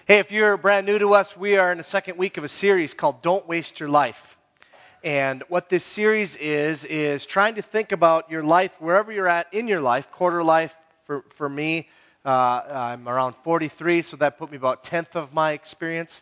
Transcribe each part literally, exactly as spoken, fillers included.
Hey, if you're brand new to us, we are in the second week of a series called Don't Waste Your Life. And what this series is, is trying to think about your life, wherever you're at in your life, quarter life for, for me. Uh, I'm around forty-three, so that put me about tenth of my experience.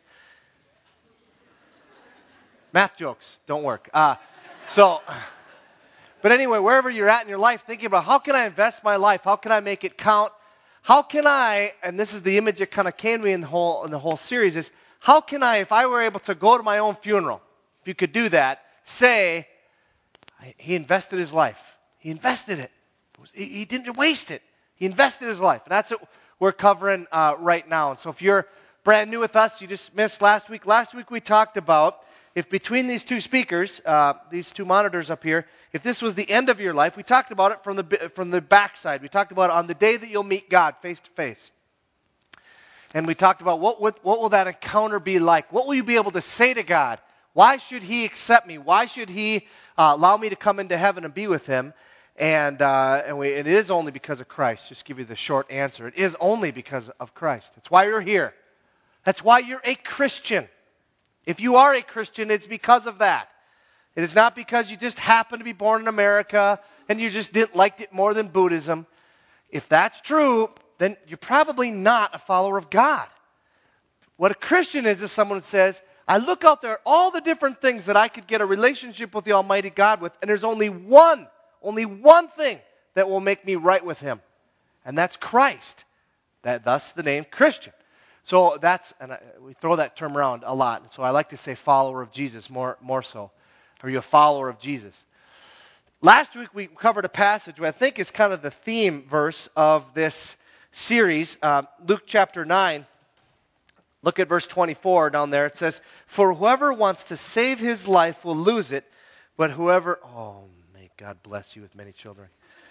Math jokes don't work. Uh, so, but anyway, wherever you're at in your life, thinking about how can I invest my life? How can I make it count? How can I, and this is the image that kind of came to me in the whole in the whole series, is how can I, if I were able to go to my own funeral, if you could do that, say, he invested his life. He invested it. He, he didn't waste it. He invested his life. And that's what we're covering uh, right now. And so if you're brand new with us, you just missed last week. Last week we talked about if between these two speakers, uh, these two monitors up here, if this was the end of your life, we talked about it from the from the backside. We talked about it on the day that you'll meet God face to face. And we talked about what, what, what will that encounter be like? What will you be able to say to God? Why should he accept me? Why should he uh, allow me to come into heaven and be with him? And, uh, and we, it is only because of Christ. Just give you the short answer. It is only because of Christ. That's why you're here. That's why you're a Christian. If you are a Christian, it's because of that. It is not because you just happen to be born in America and you just didn't like it more than Buddhism. If that's true, then you're probably not a follower of God. What a Christian is is someone who says, I look out there at all the different things that I could get a relationship with the Almighty God with, and there's only one, only one thing that will make me right with him, and that's Christ. That, thus the name Christian. So that's, and I, we throw that term around a lot. And so I like to say follower of Jesus more, more so. Are you a follower of Jesus? Last week we covered a passage which I think is kind of the theme verse of this series, uh, Luke chapter nine. Look at verse twenty-four down there. It says, for whoever wants to save his life will lose it, but whoever, oh, may God bless you with many children.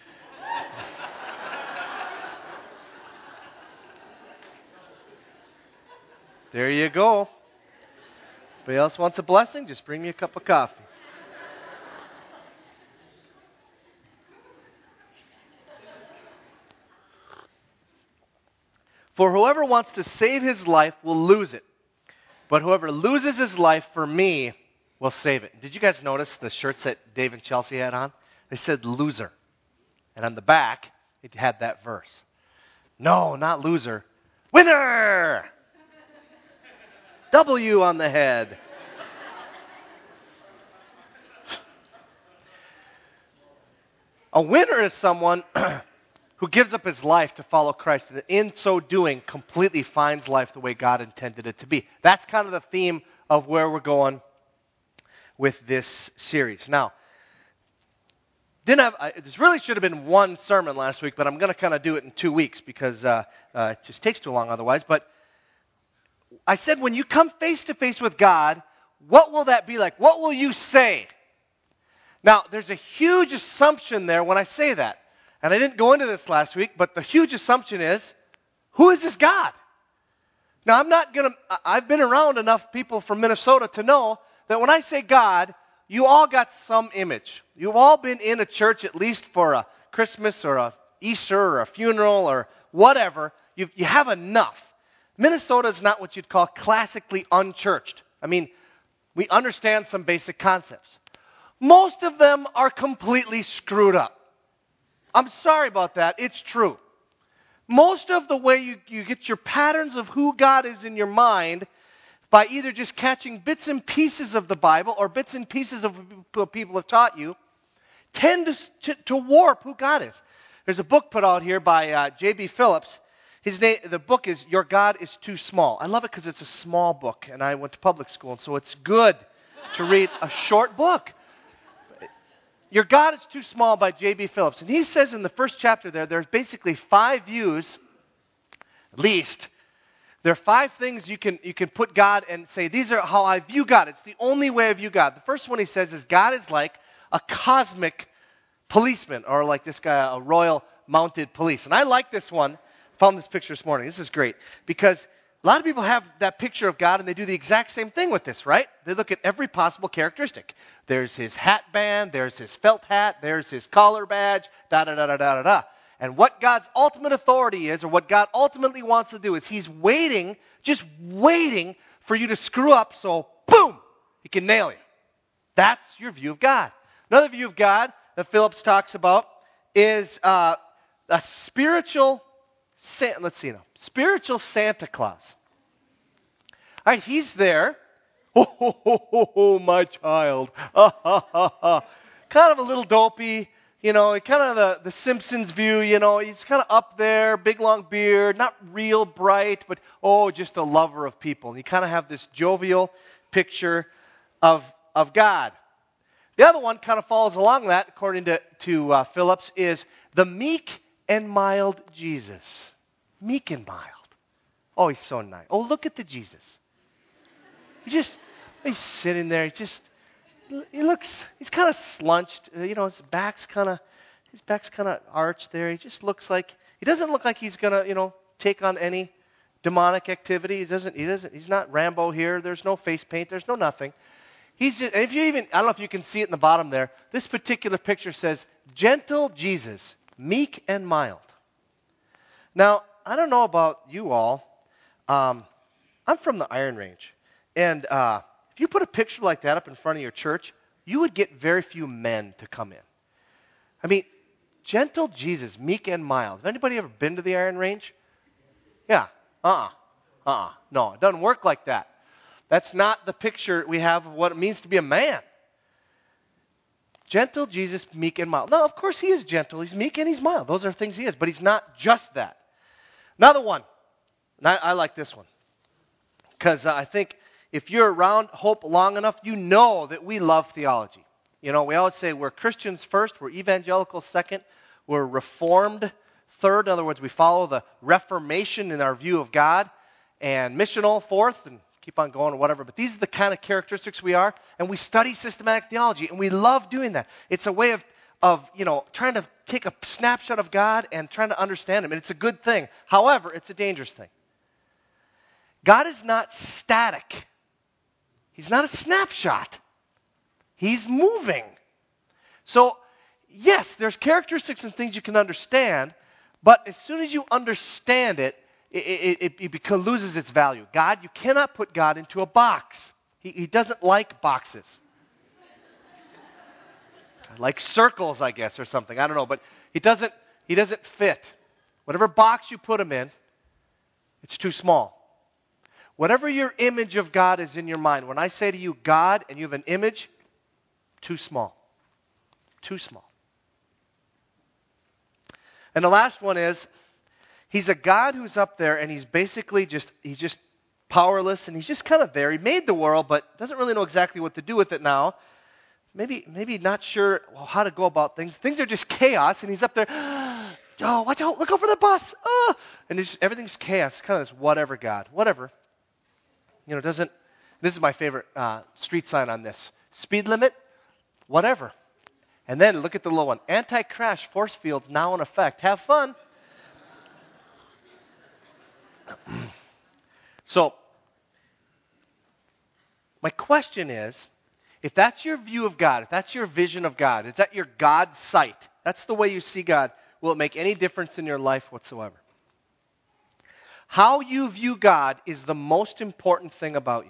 There you go. Anybody else wants a blessing? Just bring me a cup of coffee. For whoever wants to save his life will lose it. But whoever loses his life for me will save it. Did you guys notice the shirts that Dave and Chelsea had on? They said loser. And on the back, it had that verse. No, not loser. Winner! W on the head. A winner is someone who gives up his life to follow Christ, and in so doing, completely finds life the way God intended it to be. That's kind of the theme of where we're going with this series. Now, didn't have, I, this really should have been one sermon last week, but I'm going to kind of do it in two weeks because uh, uh, it just takes too long otherwise. But I said when you come face to face with God, what will that be like? What will you say? Now, there's a huge assumption there when I say that. And I didn't go into this last week, but the huge assumption is, who is this God? Now, I'm not going to, I've been around enough people from Minnesota to know that when I say God, you all got some image. You've all been in a church at least for a Christmas or a Easter or a funeral or whatever. You've, you have enough. Minnesota is not what you'd call classically unchurched. I mean, we understand some basic concepts. Most of them are completely screwed up. I'm sorry about that. It's true. Most of the way you, you get your patterns of who God is in your mind by either just catching bits and pieces of the Bible or bits and pieces of what people have taught you tend to, to, to warp who God is. There's a book put out here by uh, J B Phillips. His name, the book is Your God is Too Small. I love it because it's a small book, and I went to public school, and so it's good to read a short book. Your God is Too Small by J B Phillips. And he says in the first chapter there, there's basically five views, at least. There are five things you can you can put God and say, these are how I view God. It's the only way I view God. The first one he says is God is like a cosmic policeman, or like this guy, a royal mounted police. And I like this one. Found this picture this morning. This is great because a lot of people have that picture of God and they do the exact same thing with this, right? They look at every possible characteristic. There's his hat band, there's his felt hat, there's his collar badge, da da da da da da da. And what God's ultimate authority is, or what God ultimately wants to do, is he's waiting, just waiting for you to screw up so, boom, he can nail you. That's your view of God. Another view of God that Phillips talks about is uh, a spiritual, let's see now, spiritual Santa Claus. All right, he's there. Oh, ho, ho, ho, ho, my child. Ah, ha, ha, ha. Kind of a little dopey, you know, kind of the, the Simpsons view, you know. He's kind of up there, big long beard, not real bright, but, oh, just a lover of people. And you kind of have this jovial picture of, of God. The other one kind of follows along that, according to, to uh, Phillips, is the meek and mild Jesus. Meek and mild. Oh, he's so nice. Oh, look at the Jesus. He just, he's sitting there, he just, he looks, he's kind of slunched, you know, his back's kind of, his back's kind of arched there. He just looks like, he doesn't look like he's going to, you know, take on any demonic activity. He doesn't, he doesn't, he's not Rambo here. There's no face paint. There's no nothing. He's just, and if you even, I don't know if you can see it in the bottom there, this particular picture says, gentle Jesus, meek and mild. Now, I don't know about you all. Um, I'm from the Iron Range. And uh, if you put a picture like that up in front of your church, you would get very few men to come in. I mean, gentle Jesus, meek and mild. Has anybody ever been to the Iron Range? Yeah. Uh-uh. Uh-uh. No, it doesn't work like that. That's not the picture we have of what it means to be a man. Gentle Jesus, meek and mild. No, of course he is gentle. He's meek and he's mild. Those are things he is. But he's not just that. Another one. And I, I like this one. Because uh, I think if you're around Hope long enough, you know that we love theology. You know, we always say we're Christians first, we're evangelicals second, we're Reformed third. In other words, we follow the Reformation in our view of God, and missional fourth, and keep on going or whatever. But these are the kind of characteristics we are, and we study systematic theology, and we love doing that. It's a way of, of you know, trying to take a snapshot of God and trying to understand Him, and it's a good thing. However, it's a dangerous thing. God is not static. He's not a snapshot. He's moving. So, yes, there's characteristics and things you can understand, but as soon as you understand it, it, it, it, it becomes, loses its value. God, you cannot put God into a box. He, he doesn't like boxes. Like circles, I guess, or something. I don't know, but he doesn't, he doesn't fit. Whatever box you put him in, it's too small. Whatever your image of God is in your mind, when I say to you God and you have an image, too small. Too small. And the last one is, he's a God who's up there and he's basically just, he's just powerless and he's just kind of there. He made the world but doesn't really know exactly what to do with it now. Maybe, maybe not sure how to go about things. Things are just chaos and he's up there, oh, watch out, look over the bus. Oh. And it's just, everything's chaos, kind of this whatever God, whatever. You know, doesn't, this is my favorite uh, street sign on this. Speed limit, whatever. And then look at the little one. Anti-crash force fields now in effect. Have fun. So, my question is, if that's your view of God, if that's your vision of God, is that your God sight, that's the way you see God, will it make any difference in your life whatsoever? How you view God is the most important thing about you.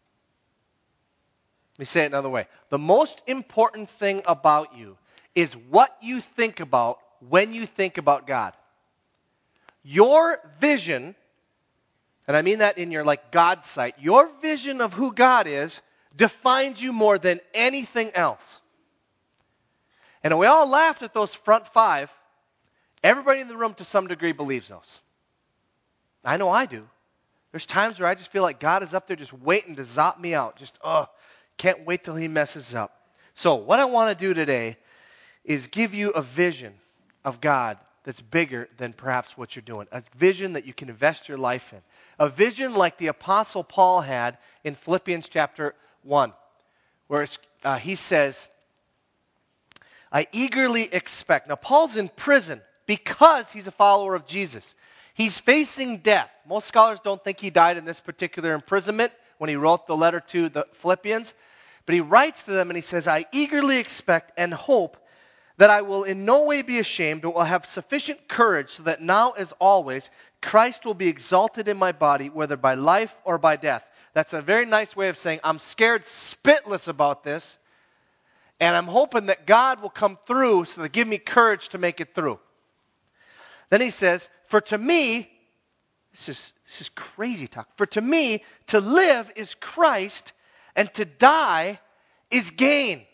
Let me say it another way. The most important thing about you is what you think about when you think about God. Your vision, and I mean that in your like God sight, your vision of who God is defines you more than anything else. And we all laughed at those front five. Everybody in the room to some degree believes those. I know I do. There's times where I just feel like God is up there just waiting to zop me out. Just, oh, can't wait till he messes up. So what I want to do today is give you a vision of God that's bigger than perhaps what you're doing. A vision that you can invest your life in. A vision like the Apostle Paul had in Philippians chapter one, where it's, uh, he says, I eagerly expect. Now, Paul's in prison because he's a follower of Jesus. He's facing death. Most scholars don't think he died in this particular imprisonment when he wrote the letter to the Philippians. But he writes to them and he says, I eagerly expect and hope that I will in no way be ashamed, but will have sufficient courage, so that now as always, Christ will be exalted in my body, whether by life or by death. That's a very nice way of saying, I'm scared spitless about this, and I'm hoping that God will come through so to give me courage to make it through. Then he says, for to me, this is, this is crazy talk, for to me, to live is Christ, and to die is gain.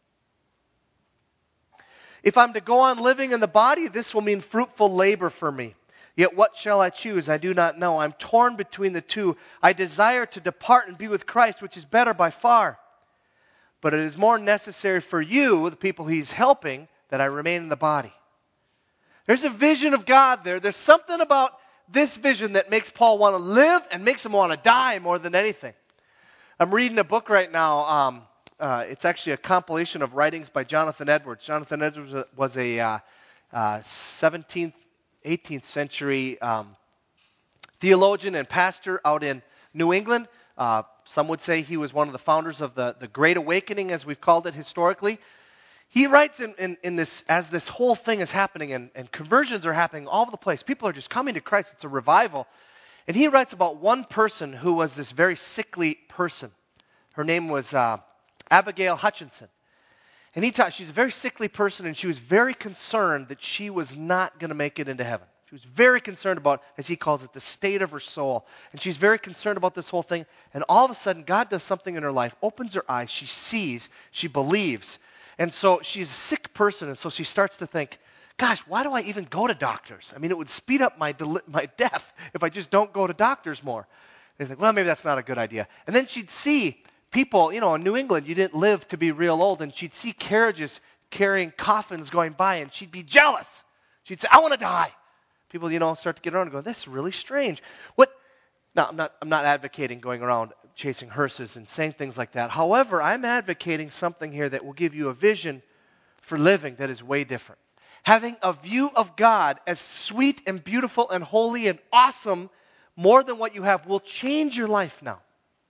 If I'm to go on living in the body, this will mean fruitful labor for me. Yet what shall I choose? I do not know. I'm torn between the two. I desire to depart and be with Christ, which is better by far. But it is more necessary for you, the people he's helping, that I remain in the body. There's a vision of God there. There's something about this vision that makes Paul want to live and makes him want to die more than anything. I'm reading a book right now. Um, uh, it's actually a compilation of writings by Jonathan Edwards. Jonathan Edwards was a, was a uh, uh, seventeenth, eighteenth century um, theologian and pastor out in New England. Uh, some would say he was one of the founders of the, the Great Awakening, as we've called it historically. He writes in, in, in this, as this whole thing is happening, and, and conversions are happening all over the place. People are just coming to Christ. It's a revival. And he writes about one person who was this very sickly person. Her name was uh, Abigail Hutchinson. And he taught, she's a very sickly person, and she was very concerned that she was not going to make it into heaven. She was very concerned about, as he calls it, the state of her soul. And she's very concerned about this whole thing. And all of a sudden, God does something in her life, opens her eyes, she sees, she believes. And so she's a sick person, and so she starts to think, gosh, why do I even go to doctors? I mean, it would speed up my deli- my death if I just don't go to doctors more. They think, well, maybe that's not a good idea. And then she'd see people, you know, in New England, you didn't live to be real old, and she'd see carriages carrying coffins going by, and she'd be jealous. She'd say, I want to die. People, you know, start to get around and go, this is really strange. What? Now, I'm not, I'm not advocating going around chasing hearses and saying things like that. However, I'm advocating something here that will give you a vision for living that is way different. Having a view of God as sweet and beautiful and holy and awesome more than what you have will change your life now.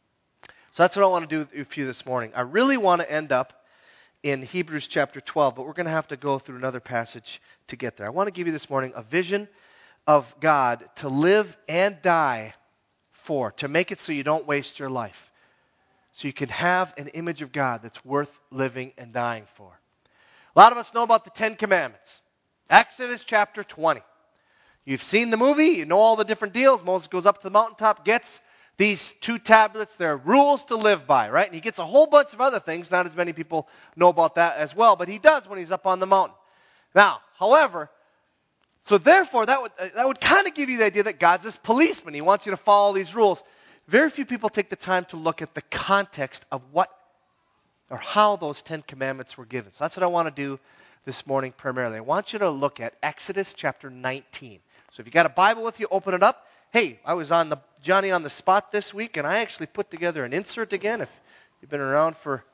So that's what I want to do with you this morning. I really want to end up in Hebrews chapter twelve, but we're going to have to go through another passage to get there. I want to give you this morning a vision of God to live and die for, to make it so you don't waste your life, so you can have an image of God that's worth living and dying for. A lot of us know about the Ten Commandments. Exodus chapter twenty. You've seen the movie, you know all the different deals. Moses goes up to the mountaintop, gets these two tablets, they're rules to live by, right? And he gets a whole bunch of other things. Not as many people know about that as well, but he does when he's up on the mountain. Now, however, so therefore, that would that would kind of give you the idea that God's this policeman. He wants you to follow these rules. Very few people take the time to look at the context of what or how those Ten Commandments were given. So that's what I want to do this morning primarily. I want you to look at Exodus chapter nineteen. So if you got a Bible with you, open it up. Hey, I was on the Johnny on the spot this week, and I actually put together an insert again. If you've been around for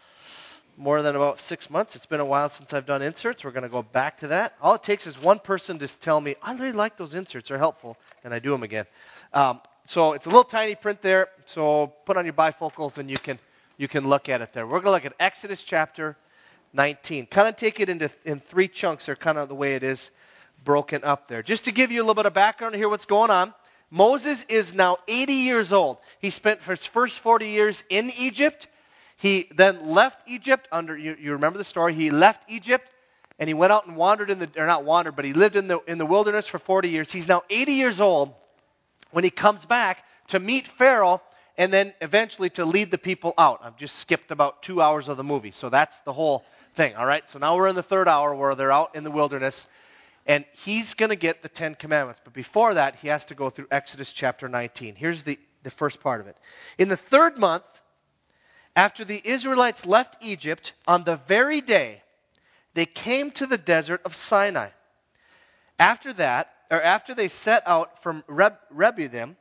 more than about six months. It's been a while since I've done inserts. We're going to go back to that. All it takes is one person to tell me, I really like those inserts. They're helpful. And I do them again. Um, so it's a little tiny print there. So put on your bifocals and you can you can look at it there. We're going to look at Exodus chapter nineteen. Kind of take it into in three chunks. They're kind of the way it is broken up there. Just to give you a little bit of background to hear what's going on. Moses is now eighty years old. He spent his first forty years in Egypt. He then left Egypt under, you, you remember the story, he left Egypt and he went out and wandered in the, or not wandered, but he lived in the in the wilderness for forty years. He's now eighty years old when he comes back to meet Pharaoh and then eventually to lead the people out. I've just skipped about two hours of the movie, so that's the whole thing, all right? So now we're in the third hour where they're out in the wilderness and he's going to get the Ten Commandments. But before that, he has to go through Exodus chapter nineteen. Here's the, the first part of it. In the third month, after the Israelites left Egypt, on the very day, they came to the desert of Sinai. After that, or after they set out from Reb- Rephidim,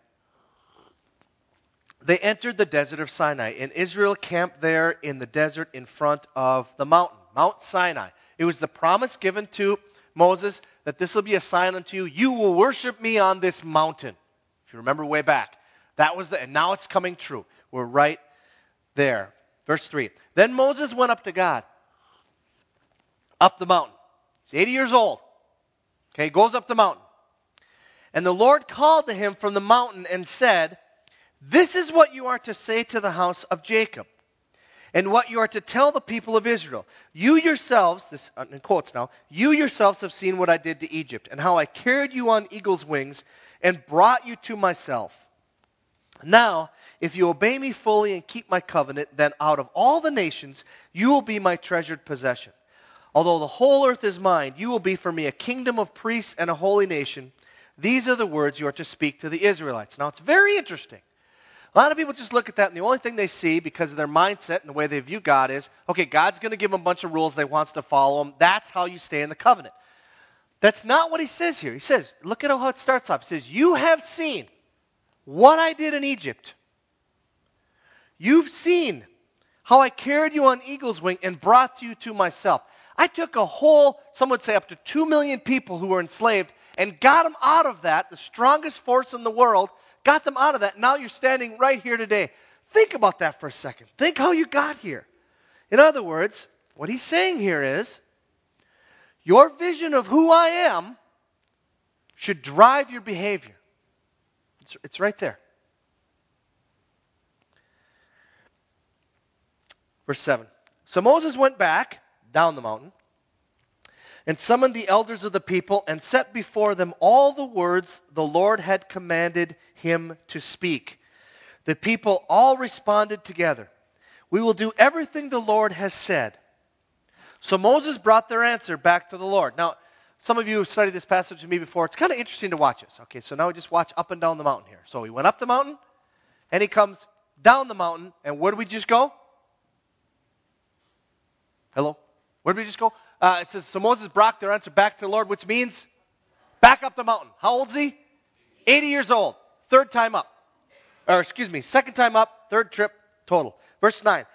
they entered the desert of Sinai, and Israel camped there in the desert in front of the mountain, Mount Sinai. It was the promise given to Moses that this will be a sign unto you. You will worship me on this mountain. If you remember way back, that was the, and now it's coming true. We're right there. Verse three. Then Moses went up to God, up the mountain. He's eighty years old. Okay, goes up the mountain. And the Lord called to him from the mountain and said, "This is what you are to say to the house of Jacob, and what you are to tell the people of Israel. You yourselves," this in quotes now, "you yourselves have seen what I did to Egypt, and how I carried you on eagle's wings and brought you to myself. Now, if you obey me fully and keep my covenant, then out of all the nations you will be my treasured possession. Although the whole earth is mine, you will be for me a kingdom of priests and a holy nation. These are the words you are to speak to the Israelites." Now, it's very interesting. A lot of people just look at that, and the only thing they see, because of their mindset and the way they view God, is, okay, God's going to give them a bunch of rules, they wants to follow them. That's how you stay in the covenant. That's not what he says here. He says, look at how it starts off. He says, "You have seen what I did in Egypt. You've seen how I carried you on eagle's wing and brought you to myself. I took a whole, some would say up to two million people who were enslaved and got them out of that, the strongest force in the world, got them out of that. Now you're standing right here today." Think about that for a second. Think how you got here. In other words, what he's saying here is, your vision of who I am should drive your behavior. It's, it's right there. Verse seven. "So Moses went back down the mountain and summoned the elders of the people and set before them all the words the Lord had commanded him to speak. The people all responded together, 'We will do everything the Lord has said.' So Moses brought their answer back to the Lord." Now, some of you have studied this passage with me before. It's kind of interesting to watch this. Okay, so now we just watch up and down the mountain here. So he went up the mountain, and he comes down the mountain, and where did we just go? Hello? Where did we just go? Uh, it says, so Moses brought their answer back to the Lord, which means back up the mountain. How old is he? eighty years old. Third time up. Or excuse me, second time up, third trip total. Verse nine.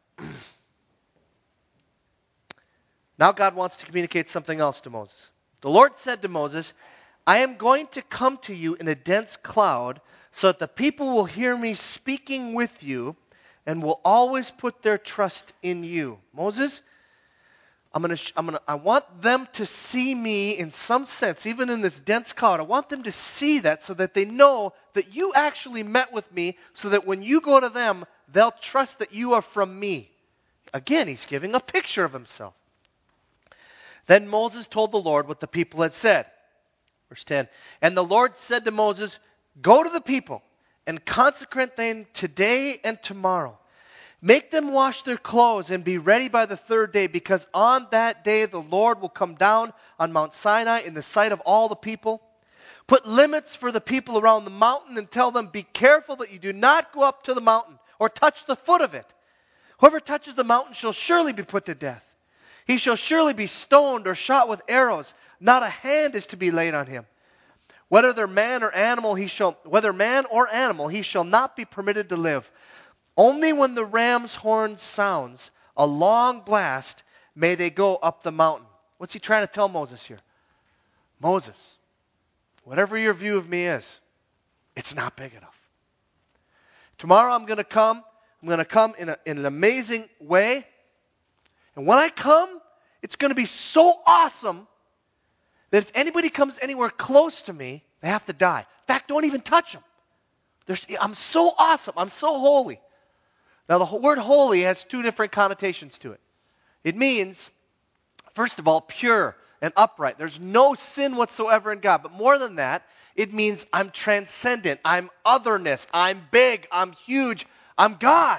Now God wants to communicate something else to Moses. "The Lord said to Moses, 'I am going to come to you in a dense cloud so that the people will hear me speaking with you and will always put their trust in you.'" Moses, I'm going to, I'm going to, I want them to see me in some sense, even in this dense cloud. I want them to see that so that they know that you actually met with me, so that when you go to them, they'll trust that you are from me. Again, he's giving a picture of himself. Then Moses told the Lord what the people had said. Verse ten. "And the Lord said to Moses, 'Go to the people and consecrate them today and tomorrow. Make them wash their clothes and be ready by the third day, because on that day the Lord will come down on Mount Sinai in the sight of all the people. Put limits for the people around the mountain and tell them, be careful that you do not go up to the mountain or touch the foot of it. Whoever touches the mountain shall surely be put to death. He shall surely be stoned or shot with arrows. Not a hand is to be laid on him. Whether man or animal, he shall, whether man or animal, he shall not be permitted to live. Only when the ram's horn sounds a long blast may they go up the mountain.'" What's he trying to tell Moses here? Moses, whatever your view of me is, it's not big enough. Tomorrow I'm going to come. I'm going to come in, a, in an amazing way. And when I come, it's going to be so awesome that if anybody comes anywhere close to me, they have to die. In fact, don't even touch them. There's, I'm so awesome. I'm so holy. Now, the word holy has two different connotations to it. It means, first of all, pure and upright. There's no sin whatsoever in God. But more than that, it means I'm transcendent. I'm otherness. I'm big. I'm huge. I'm God.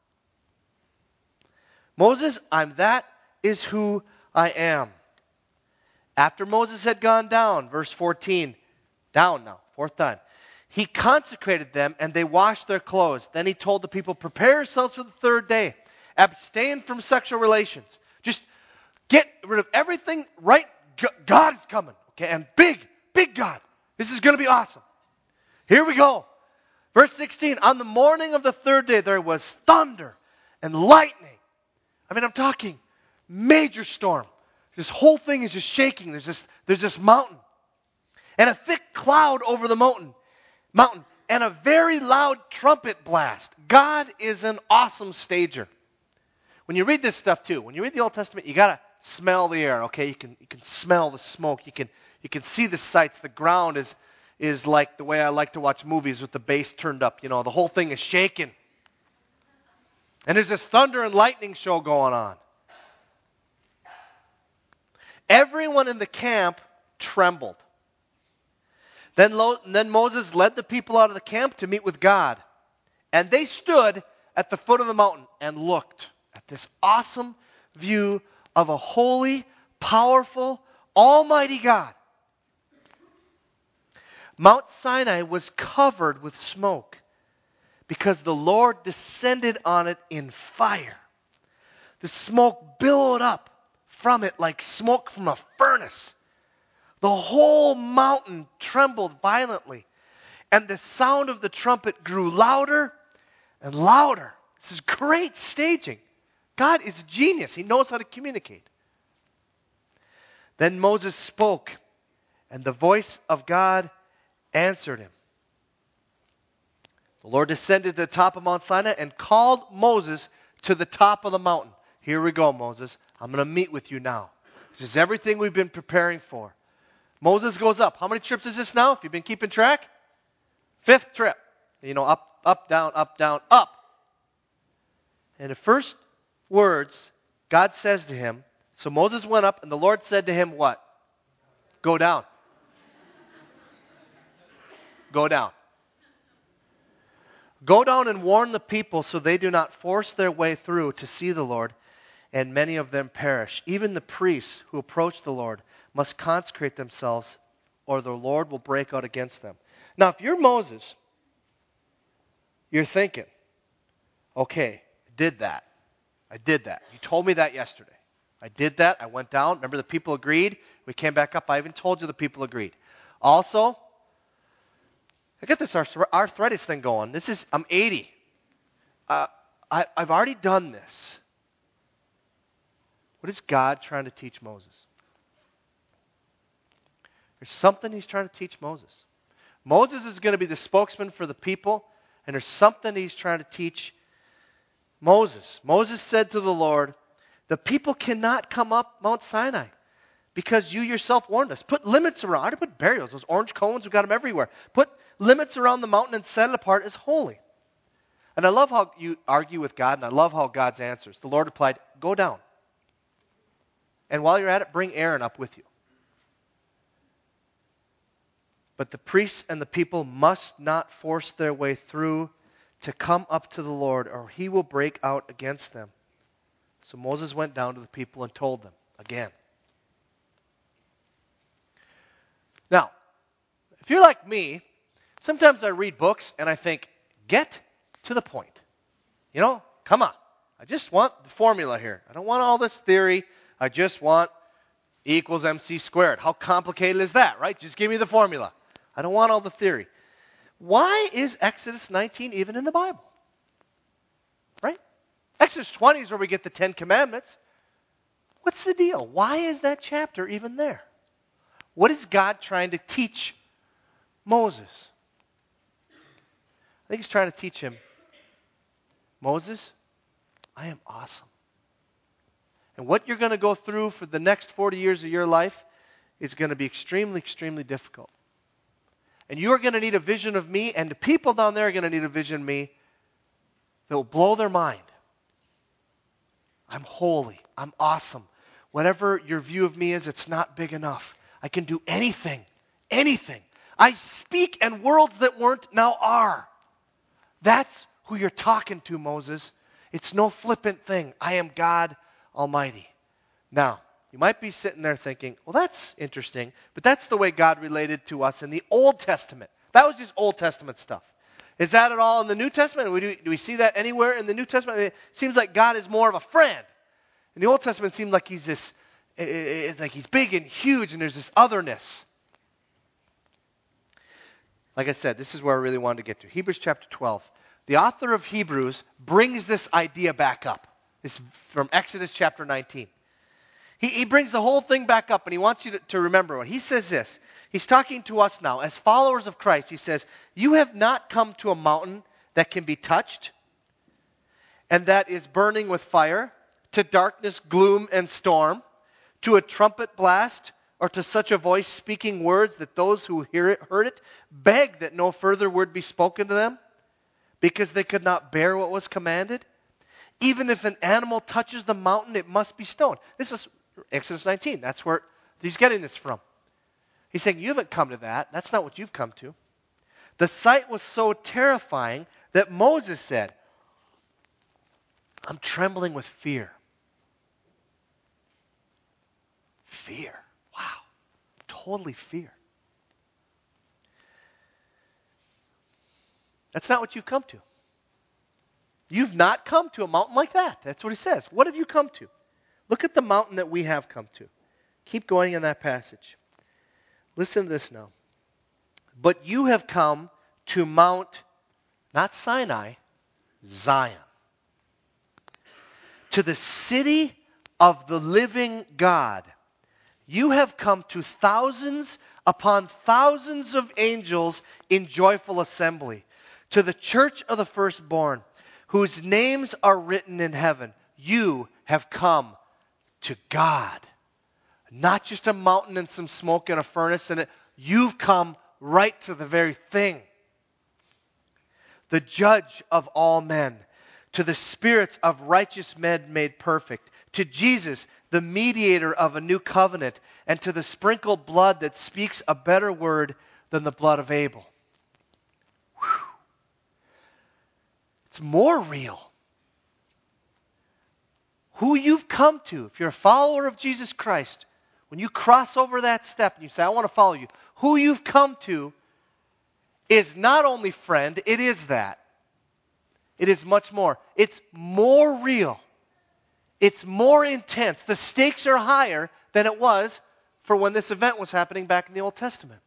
Moses, I'm that is who I am. After Moses had gone down, verse fourteen, down now, fourth time, he consecrated them and they washed their clothes. Then he told the people, "Prepare yourselves for the third day. Abstain from sexual relations." Just get rid of everything, right? God is coming, okay? And big, big God. This is going to be awesome. Here we go. Verse sixteen, "On the morning of the third day there was thunder and lightning." I mean, I'm talking major storm. This whole thing is just shaking. There's this, there's this mountain. And a thick cloud over the mountain. Mountain. And a very loud trumpet blast. God is an awesome stager. When you read this stuff too, when you read the Old Testament, you gotta smell the air, okay? You can you can smell the smoke. You can you can see the sights. The ground is is like the way I like to watch movies with the bass turned up. You know, the whole thing is shaking. And there's this thunder and lightning show going on. Everyone in the camp trembled. Then, Lo- then Moses led the people out of the camp to meet with God. And they stood at the foot of the mountain and looked at this awesome view of a holy, powerful, almighty God. Mount Sinai was covered with smoke because the Lord descended on it in fire. The smoke billowed up from it like smoke from a furnace. The whole mountain trembled violently, and the sound of the trumpet grew louder and louder. This is great staging. God is a genius. He knows how to communicate. Then Moses spoke, and the voice of God answered him. The Lord descended to the top of Mount Sinai and called Moses to the top of the mountain. Here we go, Moses. I'm going to meet with you now. This is everything we've been preparing for. Moses goes up. How many trips is this now, if you've been keeping track? Fifth trip. You know, up, up, down, up, down, up. And the first words God says to him, so Moses went up and the Lord said to him what? Go down. Go down. Go down and warn the people so they do not force their way through to see the Lord, and many of them perish. Even the priests who approach the Lord must consecrate themselves, or the Lord will break out against them. Now, if you're Moses, you're thinking, okay, I did that. I did that. You told me that yesterday. I did that. I went down. Remember, the people agreed. We came back up. I even told you the people agreed. Also, I got this arthritis thing going. This is, I'm eighty. Uh, I, I've already done this. What is God trying to teach Moses? There's something he's trying to teach Moses. Moses is going to be the spokesman for the people, and there's something he's trying to teach Moses. Moses said to the Lord, the people cannot come up Mount Sinai because you yourself warned us. Put limits around. I had to put barriers. Those orange cones, we've got them everywhere. Put limits around the mountain and set it apart as holy. And I love how you argue with God, and I love how God's answers. The Lord replied, go down. And while you're at it, bring Aaron up with you. But the priests and the people must not force their way through to come up to the Lord, or he will break out against them. So Moses went down to the people and told them again. Now, if you're like me, sometimes I read books and I think, get to the point. You know, come on. I just want the formula here. I don't want all this theory. I just want E equals mc squared. How complicated is that, right? Just give me the formula. I don't want all the theory. Why is Exodus nineteen even in the Bible? Right? Exodus twenty is where we get the Ten Commandments. What's the deal? Why is that chapter even there? What is God trying to teach Moses? I think he's trying to teach him, Moses, I am awesome. And what you're going to go through for the next forty years of your life is going to be extremely, extremely difficult. And you are going to need a vision of me, and the people down there are going to need a vision of me that will blow their mind. I'm holy. I'm awesome. Whatever your view of me is, it's not big enough. I can do anything. Anything. I speak, and worlds that weren't now are. That's who you're talking to, Moses. It's no flippant thing. I am God Almighty. Now, you might be sitting there thinking, well, that's interesting, but that's the way God related to us in the Old Testament. That was just Old Testament stuff. Is that at all in the New Testament? Do we, do we see that anywhere in the New Testament? It seems like God is more of a friend. In the Old Testament, it seemed like he's this, it's like he's big and huge, and there's this otherness. Like I said, this is where I really wanted to get to. Hebrews chapter twelve. The author of Hebrews brings this idea back up. This from Exodus chapter nineteen. He, he brings the whole thing back up, and he wants you to, to remember what he says. This. He's talking to us now as followers of Christ. He says, you have not come to a mountain that can be touched and that is burning with fire, to darkness, gloom, and storm, To a trumpet blast, or to such a voice speaking words that those who hear it, heard it begged that no further word be spoken to them, because they could not bear what was commanded? Even if an animal touches the mountain, it must be stoned. This is Exodus nineteen. That's where he's getting this from. He's saying, you haven't come to that. That's not what you've come to. The sight was so terrifying that Moses said, I'm trembling with fear. Fear. Wow. Totally fear. That's not what you've come to. You've not come to a mountain like that. That's what he says. What have you come to? Look at the mountain that we have come to. Keep going in that passage. Listen to this now. But you have come to Mount, not Sinai, Zion. To the city of the living God. You have come to thousands upon thousands of angels in joyful assembly. To the church of the firstborn, whose names are written in heaven. You have come to God. Not just a mountain and some smoke and a furnace in it. You've come right to the very thing. The judge of all men. To the spirits of righteous men made perfect. To Jesus, the mediator of a new covenant. And to the sprinkled blood that speaks a better word than the blood of Abel. Whew. It's more real. Who you've come to, if you're a follower of Jesus Christ, when you cross over that step and you say, I want to follow you, who you've come to is not only friend, it is that. It is much more. It's more real. It's more intense. The stakes are higher than it was for when this event was happening back in the Old Testament.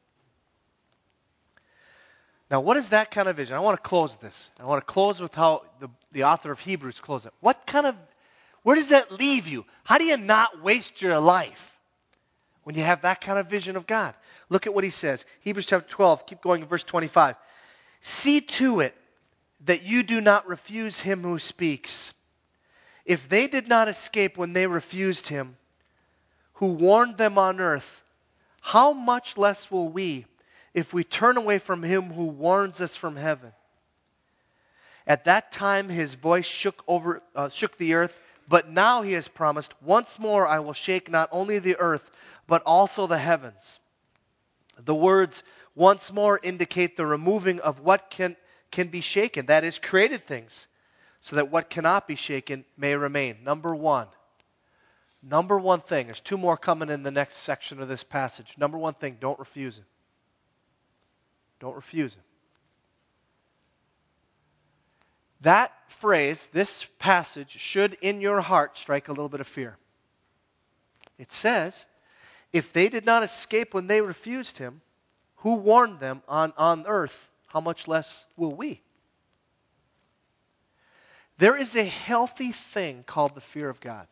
Now, what is that kind of vision? I want to close this. I want to close with how the, the author of Hebrews closed it. What kind of, where does that leave you? How do you not waste your life when you have that kind of vision of God? Look at what he says. Hebrews chapter twelve, keep going in verse twenty-five. See to it that you do not refuse him who speaks. If they did not escape when they refused him, who warned them on earth, how much less will we, if we turn away from him who warns us from heaven? At that time his voice shook over, uh, shook the earth, but now he has promised, once more I will shake not only the earth, but also the heavens. The words once more indicate the removing of what can, can be shaken, that is, created things, so that what cannot be shaken may remain. Number one. Number one thing. There's two more coming in the next section of this passage. Number one thing, don't refuse him. Don't refuse him. That phrase, this passage, should in your heart strike a little bit of fear. It says, if they did not escape when they refused him, who warned them on, on earth, how much less will we? There is a healthy thing called the fear of God.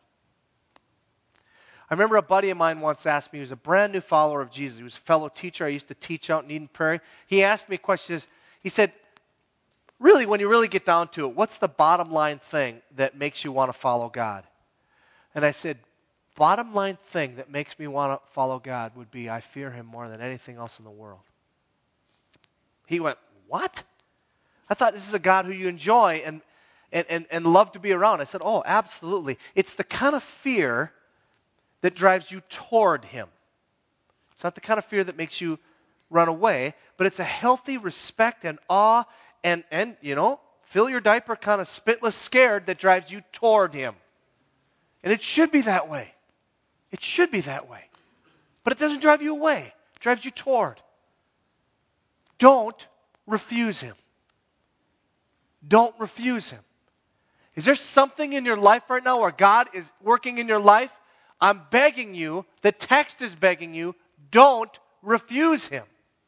I remember a buddy of mine once asked me, he was a brand new follower of Jesus. He was a fellow teacher. I used to teach out in Eden Prairie. He asked me a question. He said, really, when you really get down to it, what's the bottom line thing that makes you want to follow God? And I said, bottom line thing that makes me want to follow God would be I fear him more than anything else in the world. He went, what? I thought this is a God who you enjoy and, and, and, and love to be around. I said, oh, absolutely. It's the kind of fear that drives you toward him. It's not the kind of fear that makes you run away, but it's a healthy respect and awe and, and you know, fill your diaper kind of spitless scared that drives you toward him. And it should be that way. It should be that way. But it doesn't drive you away. It drives you toward. Don't refuse him. Don't refuse him. Is there something in your life right now where God is working in your life? I'm begging you, the text is begging you, don't refuse him.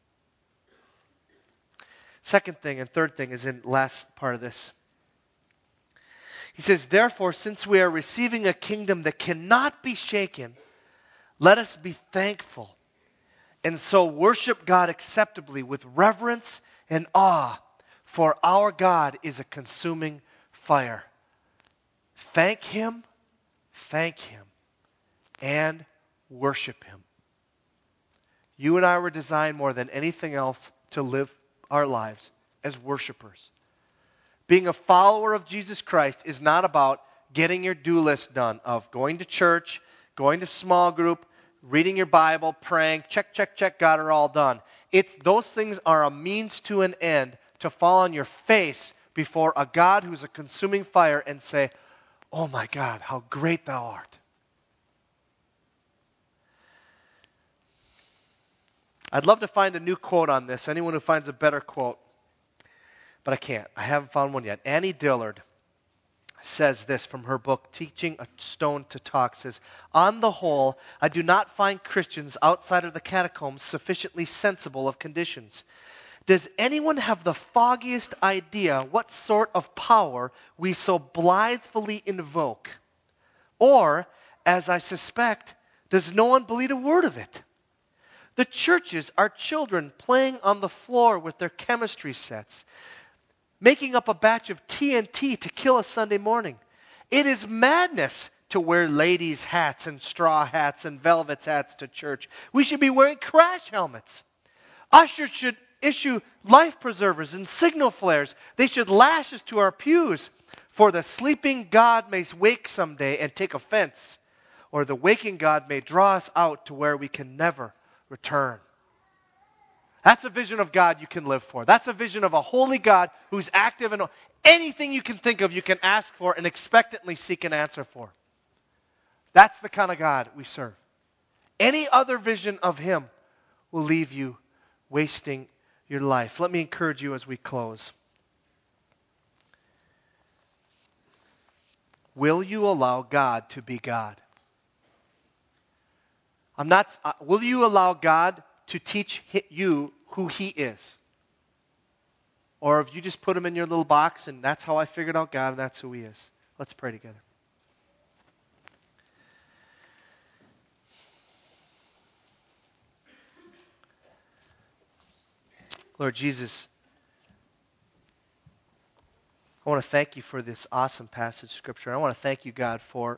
Second thing and third thing is in the last part of this. He says, therefore, since we are receiving a kingdom that cannot be shaken, let us be thankful and so worship God acceptably with reverence and awe, for our God is a consuming fire. Thank him, thank him, and worship Him. You and I were designed more than anything else to live our lives as worshipers. Being a follower of Jesus Christ is not about getting your do list done of going to church, going to small group, reading your Bible, praying, check, check, check, got it all done. It's those things are a means to an end to fall on your face before a God who's a consuming fire and say, oh my God, how great thou art. I'd love to find a new quote on this. Anyone who finds a better quote. But I can't. I haven't found one yet. Annie Dillard says this from her book, Teaching a Stone to Talk, says, on the whole, I do not find Christians outside of the catacombs sufficiently sensible of conditions. Does anyone have the foggiest idea what sort of power we so blithely invoke? Or, as I suspect, does no one believe a word of it? The churches are children playing on the floor with their chemistry sets, making up a batch of T N T to kill a Sunday morning. It is madness to wear ladies' hats and straw hats and velvet hats to church. We should be wearing crash helmets. Ushers should issue life preservers and signal flares. They should lash us to our pews. For the sleeping God may wake someday and take offense, or the waking God may draw us out to where we can never return. That's a vision of God you can live for. That's a vision of a holy God who's active and anything you can think of you can ask for and expectantly seek an answer for. That's the kind of God we serve. Any other vision of Him will leave you wasting your life. Let me encourage you as we close. Will you allow God to be God? I'm not. Uh, will you allow God to teach you who He is? Or have you just put Him in your little box and that's how I figured out God and that's who He is? Let's pray together. Lord Jesus, I want to thank You for this awesome passage of Scripture. I want to thank You, God, for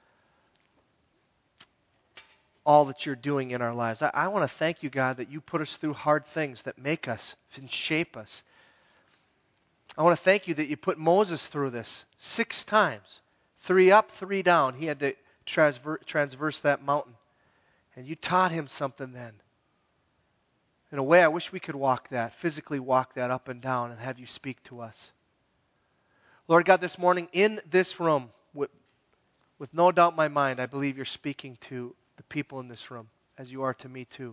all that You're doing in our lives. I, I want to thank You, God, that You put us through hard things that make us and shape us. I want to thank You that You put Moses through this six times. Three up, three down. He had to transver- transverse that mountain. And You taught him something then. In a way, I wish we could walk that, physically walk that up and down and have You speak to us. Lord God, this morning in this room, with, with no doubt in my mind, I believe You're speaking to the people in this room, as You are to me too.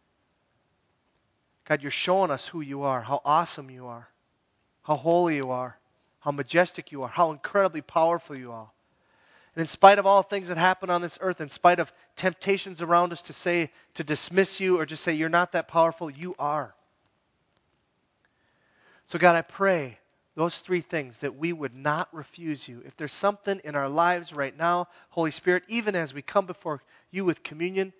God, You're showing us who You are, how awesome You are, how holy You are, how majestic You are, how incredibly powerful You are. And in spite of all things that happen on this earth, in spite of temptations around us to say, to dismiss You or just say You're not that powerful, You are. So God, I pray those three things, that we would not refuse You. If there's something in our lives right now, Holy Spirit, even as we come before You with communion,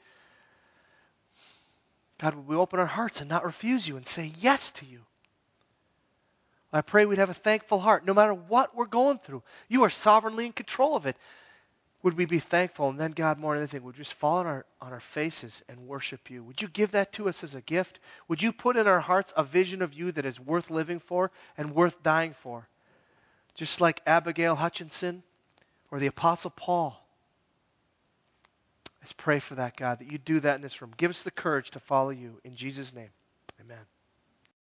God, would we open our hearts and not refuse You and say yes to You? I pray we'd have a thankful heart no matter what we're going through. You are sovereignly in control of it. Would we be thankful? And then, God, more than anything, would we just fall on our, on our faces and worship You? Would You give that to us as a gift? Would You put in our hearts a vision of You that is worth living for and worth dying for? Just like Abigail Hutchinson or the Apostle Paul. Let's pray for that, God, that You do that in this room. Give us the courage to follow You. In Jesus' name, amen.